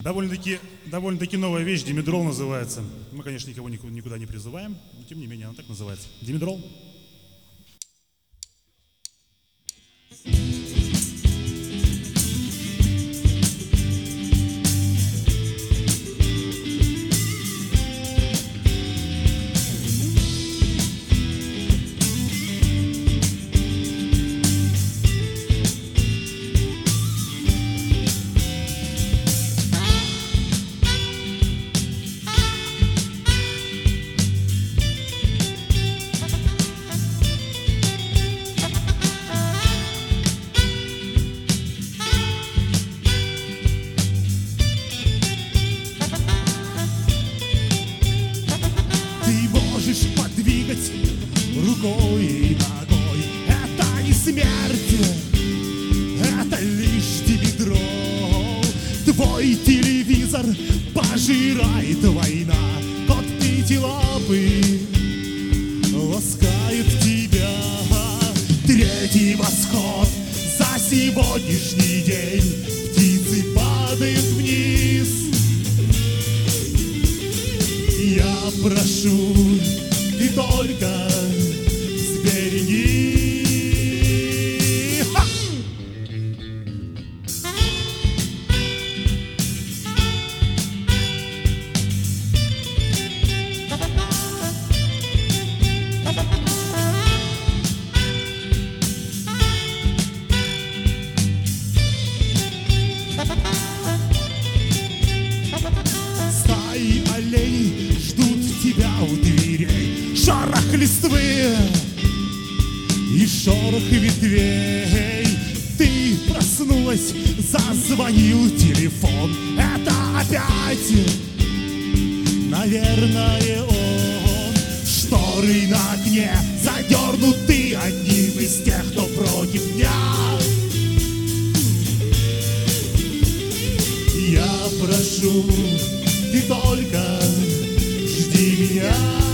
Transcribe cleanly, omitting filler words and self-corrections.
Довольно-таки новая вещь, димедрол называется. Мы, конечно, никого никуда не призываем, но тем не менее она так называется. Димедрол. Подвигать рукой и ногой. Это не смерть, это лишь димедрол. Твой телевизор пожирает война. Кот пятилапый ласкает тебя. Третий восход за сегодняшний день. Птицы падают вниз. Я прошу, ты только сбереги. Ха! Стаи оленей ждут тебя у дверей. Шорох листвы и шорох ветвей. Ты проснулась, зазвонил телефон. Это опять, наверное, он. Шторы на окне задернуты одним из тех, кто против дня. Я прошу, ты только жди меня.